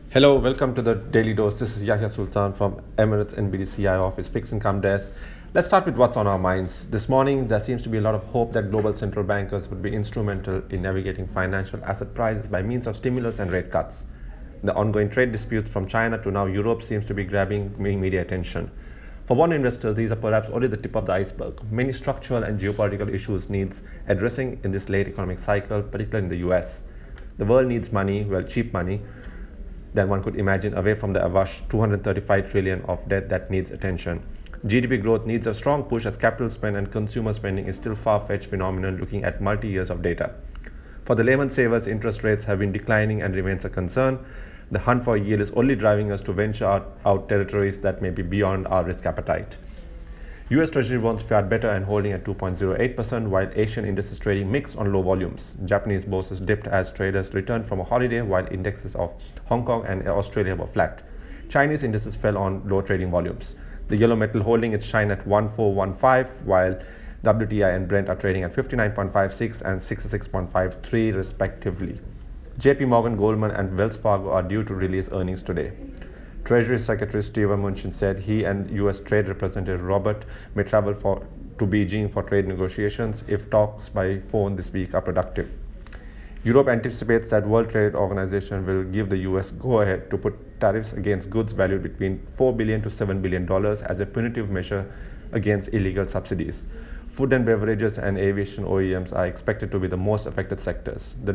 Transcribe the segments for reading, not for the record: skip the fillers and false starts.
Hello, welcome to the Daily Dose. This is Yahya Sultan from Emirates NBDCI Office Fixed Income Desk. Let's start with what's on our minds. This morning, there seems to be a lot of hope that global central bankers would be instrumental in navigating financial asset prices by means of stimulus and rate cuts. The ongoing trade disputes from China to now Europe seems to be grabbing media attention. For bond investors, these are perhaps only the tip of the iceberg. Many structural and geopolitical issues needs addressing in this late economic cycle, particularly in the US. The world needs money, cheap money, than one could imagine, away from the awash 235 trillion of debt that needs attention. GDP growth needs a strong push as capital spend and consumer spending is still far-fetched phenomenon looking at multi-years of data. For the layman savers, interest rates have been declining and remains a concern. The hunt for yield is only driving us to venture out territories that may be beyond our risk appetite. US Treasury bonds fared better and holding at 2.08%, while Asian indices trading mixed on low volumes. Japanese bourses dipped as traders returned from a holiday, while indexes of Hong Kong and Australia were flat. Chinese indices fell on low trading volumes. The yellow metal holding its shine at 1415, while WTI and Brent are trading at 59.56 and 66.53 respectively. JP Morgan, Goldman and Wells Fargo are due to release earnings today. Treasury Secretary Steven Mnuchin said he and U.S. Trade Representative Robert may travel to Beijing for trade negotiations if talks by phone this week are productive. Europe anticipates that World Trade Organization will give the U.S. go-ahead to put tariffs against goods valued between $4 billion to $7 billion as a punitive measure against illegal subsidies. Food and beverages and aviation OEMs are expected to be the most affected sectors. The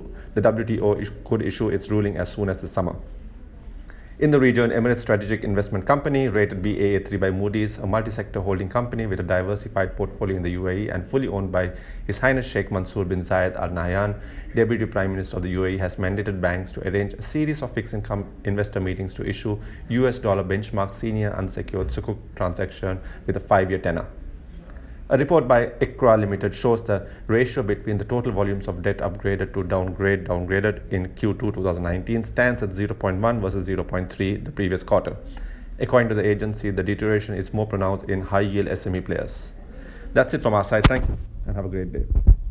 WTO could issue its ruling as soon as the summer. In the region, Emirates Strategic Investment Company, rated Baa3 by Moody's, a multi-sector holding company with a diversified portfolio in the UAE and fully owned by His Highness Sheikh Mansour bin Zayed Al Nahyan, Deputy Prime Minister of the UAE, has mandated banks to arrange a series of fixed income investor meetings to issue US dollar benchmark senior unsecured sukuk transaction with a 5-year tenor. A report by ICRA Limited shows the ratio between the total volumes of debt upgraded to downgraded in Q2 2019 stands at 0.1 versus 0.3 the previous quarter. According to the agency, the deterioration is more pronounced in high-yield SME players. That's it from our side. Thank you and have a great day.